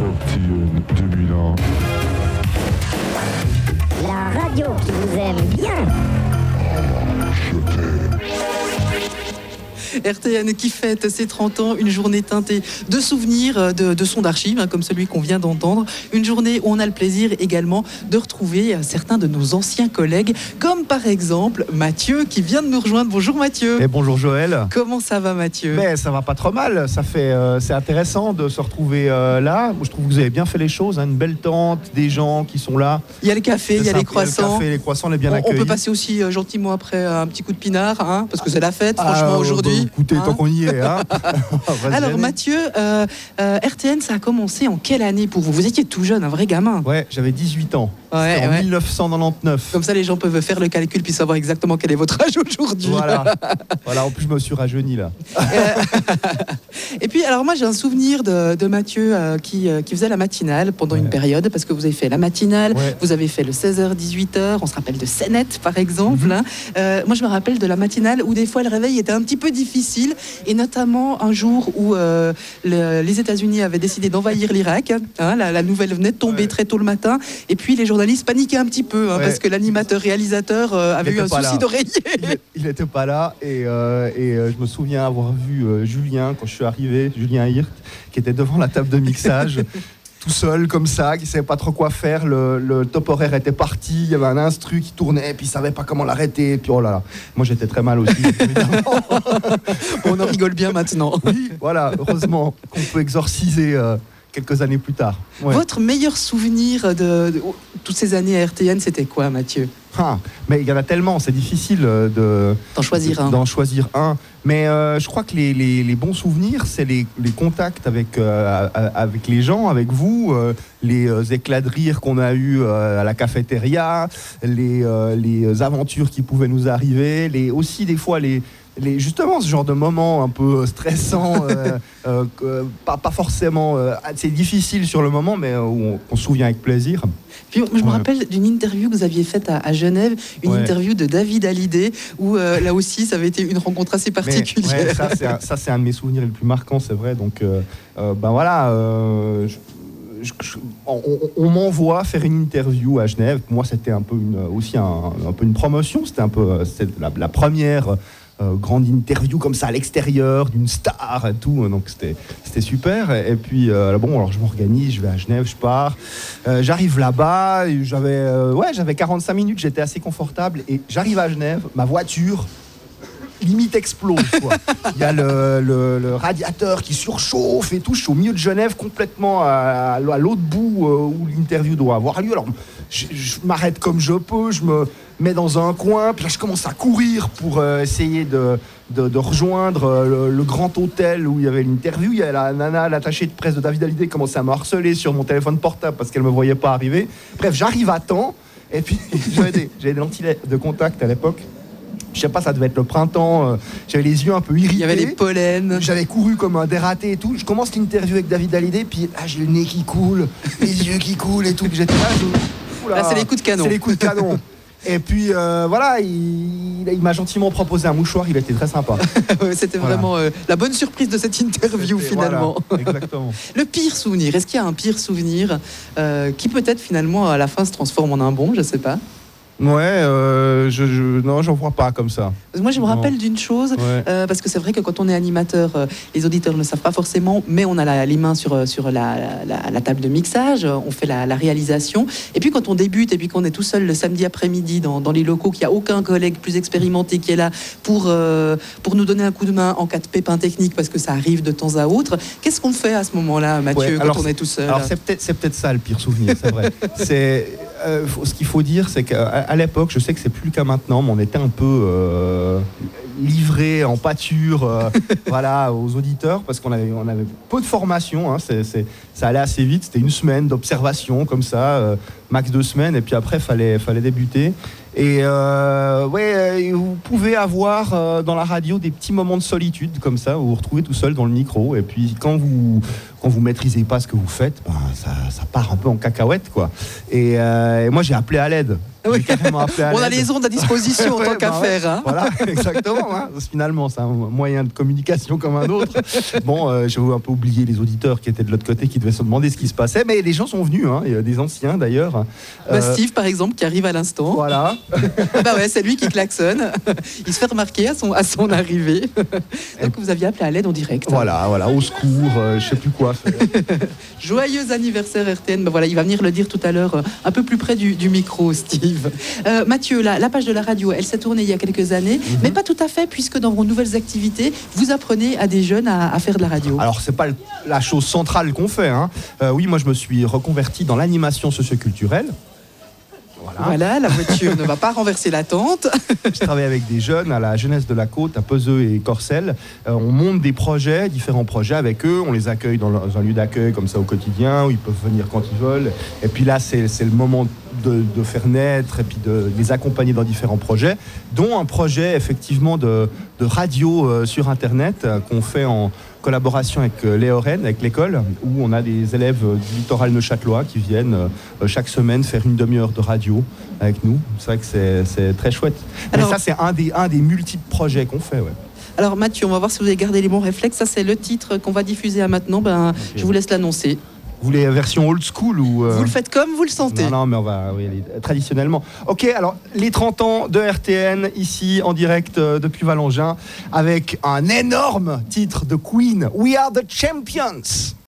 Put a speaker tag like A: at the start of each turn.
A: RTN 2001.
B: La radio qui vous aime bien.
A: Je t'aime.
C: RTN qui fête ses 30 ans, une journée teintée de souvenirs, de sons d'archives, comme celui qu'on vient d'entendre. Une journée où on a le plaisir également de retrouver certains de nos anciens collègues, comme par exemple Mathieu qui vient de nous rejoindre. Bonjour Mathieu.
D: Et bonjour Joël.
C: Comment ça va Mathieu?
D: Mais ça va pas trop mal, ça fait, c'est intéressant de se retrouver là. Je trouve que vous avez bien fait les choses, hein. Une belle tente, des gens qui sont là.
C: Il y a le café, il y a les croissants.
D: Les croissants, on est bien accueillis.
C: On peut passer aussi gentiment après un petit coup de pinard, hein, parce que c'est la fête franchement aujourd'hui.
D: Écoutez, tant qu'on y est. Hein.
C: Alors Mathieu, RTN, ça a commencé en quelle année pour vous? Vous étiez tout jeune, un vrai gamin.
D: Ouais, j'avais 18 ans.
C: Ouais,
D: en 1999.
C: Comme ça, les gens peuvent faire le calcul puis savoir exactement quel est votre âge aujourd'hui.
D: Voilà, en plus, je me suis rajeuni là.
C: Et puis, alors moi, j'ai un souvenir de Mathieu qui faisait la matinale pendant une période, parce que vous avez fait la matinale, vous avez fait le 16h-18h, on se rappelle de Scénette, par exemple. Moi, je me rappelle de la matinale où des fois, le réveil était un petit peu difficile, et notamment un jour où les États-Unis avaient décidé d'envahir l'Irak. Hein, la nouvelle venait de tomber très tôt le matin, et puis les journalistes paniquaient un petit peu, parce que l'animateur-réalisateur avait eu un souci d'oreiller.
D: Il n'était pas là, et je me souviens avoir vu Julien, quand je suis arrivé, Julien Hirt, qui était devant la table de mixage, tout seul comme ça, qui ne savait pas trop quoi faire. Le top horaire était parti, il y avait un instru qui tournait, et puis il ne savait pas comment l'arrêter. Et puis oh là là, moi j'étais très mal aussi, évidemment.
C: On en rigole bien maintenant.
D: Oui, voilà, heureusement qu'on peut exorciser quelques années plus tard. Ouais.
C: Votre meilleur souvenir de toutes ces années à RTN, c'était quoi, Mathieu?
D: Mais il y en a tellement, c'est difficile
C: d'en
D: choisir un. Mais je crois que les bons souvenirs, c'est les contacts avec les gens, avec vous, les éclats de rire qu'on a eus à la cafétéria, les aventures qui pouvaient nous arriver, aussi des fois justement ce genre de moments un peu stressants, pas forcément, c'est difficile sur le moment, mais où on se souvient avec plaisir.
C: Puis, je me rappelle d'une interview que vous aviez faite à Genève, une interview de David Hallyday, où là aussi ça avait été une rencontre assez particulière.
D: Ça c'est un de mes souvenirs les plus marquants, c'est vrai. Donc on m'envoie faire une interview à Genève. Pour moi, c'était un peu une promotion. C'était la première grande interview comme ça à l'extérieur d'une star et tout, donc c'était super. Et puis alors je m'organise, je vais à Genève, je pars, j'arrive là-bas, j'avais 45 minutes, j'étais assez confortable, et j'arrive à Genève, ma voiture limite explose, quoi. Il y a le radiateur qui surchauffe et tout. Je suis au milieu de Genève, complètement à l'autre bout où l'interview doit avoir lieu. Alors je m'arrête comme je peux, je me mets dans un coin, puis là je commence à courir pour essayer de rejoindre le grand hôtel où il y avait l'interview. Il y a la nana, l'attachée de presse de David Hallyday, qui commençait à me harceler sur mon téléphone portable parce qu'elle ne me voyait pas arriver. Bref, j'arrive à temps, et puis j'avais des lentilles de contact à l'époque. Je sais pas, ça devait être le printemps, j'avais les yeux un peu irrités.
C: Il y avait les pollens.
D: J'avais couru comme un dératé et tout. Je commence l'interview avec David Hallyday, puis j'ai le nez qui coule, les yeux qui coulent et tout. Puis j'étais là,
C: là, c'est les coups de canon.
D: C'est les coups de canon. Et puis il m'a gentiment proposé un mouchoir, il était très sympa.
C: C'était vraiment la bonne surprise de cette interview finalement.
D: Voilà, exactement.
C: Le pire souvenir, est-ce qu'il y a un pire souvenir qui peut-être finalement à la fin se transforme en un bon, je sais pas?
D: Ouais, non, j'en vois pas comme ça.
C: Moi, je me rappelle d'une chose, parce que c'est vrai que quand on est animateur, les auditeurs ne le savent pas forcément, mais on a les mains sur la table de mixage, on fait la réalisation. Et puis quand on débute et puis qu'on est tout seul le samedi après-midi dans les locaux, qu'il n'y a aucun collègue plus expérimenté qui est là pour nous donner un coup de main en cas de pépin technique, parce que ça arrive de temps à autre, qu'est-ce qu'on fait à ce moment-là, Mathieu, quand on est tout seul?
D: Alors c'est peut-être ça le pire souvenir, c'est vrai. Ce qu'il faut dire, c'est qu'à l'époque, je sais que c'est plus le cas maintenant, mais on était un peu livré en pâture aux auditeurs, parce qu'on avait peu de formation, hein, ça allait assez vite, c'était une semaine d'observation comme ça, max 2 semaines, et puis après fallait débuter. Et vous pouvez avoir dans la radio des petits moments de solitude comme ça, où vous vous retrouvez tout seul dans le micro, et puis quand vous maîtrisez pas ce que vous faites, ça part un peu en cacahuète, quoi. Et moi j'ai appelé à l'aide. J'ai carrément appelé à
C: On a
D: l'aide.
C: les ondes à disposition en
D: Ouais,
C: tant qu'à
D: bah ouais.
C: faire. Hein.
D: Voilà, exactement. Hein. Finalement, c'est un moyen de communication comme un autre. Bon, j'ai un peu oublié les auditeurs qui étaient de l'autre côté, qui devaient se demander ce qui se passait, mais les gens sont venus, hein, et, des anciens d'ailleurs.
C: Steve, par exemple, qui arrive à l'instant.
D: Voilà.
C: Bah ouais, c'est lui qui klaxonne. Il se fait remarquer à son arrivée. Donc vous aviez appelé à l'aide en direct.
D: Voilà, au secours, je sais plus quoi faire.
C: Joyeux anniversaire RTN. Bah voilà, il va venir le dire tout à l'heure, un peu plus près du micro, Steve. Mathieu, la page de la radio, elle s'est tournée il y a quelques années, mais pas tout à fait, puisque dans vos nouvelles activités, vous apprenez à des jeunes à faire de la radio.
D: Alors, c'est pas la chose centrale qu'on fait. Hein. Oui, moi, je me suis reconverti dans l'animation socioculturelle.
C: Voilà, la voiture ne va pas renverser la tente.
D: Je travaille avec des jeunes à la Jeunesse de la Côte, à Peseux et Corcelles. On monte des projets, différents projets avec eux. On les accueille dans un lieu d'accueil comme ça au quotidien, où ils peuvent venir quand ils veulent. Et puis là, c'est le moment de faire naître et puis de les accompagner dans différents projets, dont un projet effectivement de radio sur Internet qu'on fait en collaboration avec l'EOREN, avec l'école, où on a des élèves du littoral neuchâtelois qui viennent chaque semaine faire une demi-heure de radio avec nous. C'est vrai que c'est très chouette. Alors, mais ça, c'est un des multiples projets qu'on fait. Ouais.
C: Alors Mathieu, on va voir si vous avez gardé les bons réflexes. Ça, c'est le titre qu'on va diffuser à maintenant. Okay. Je vous laisse l'annoncer.
D: Vous voulez version old school ou
C: Vous le faites comme vous le sentez.
D: Non, mais on va y aller traditionnellement. Ok, alors les 30 ans de RTN, ici en direct depuis Valangin, avec un énorme titre de Queen, We Are the Champions.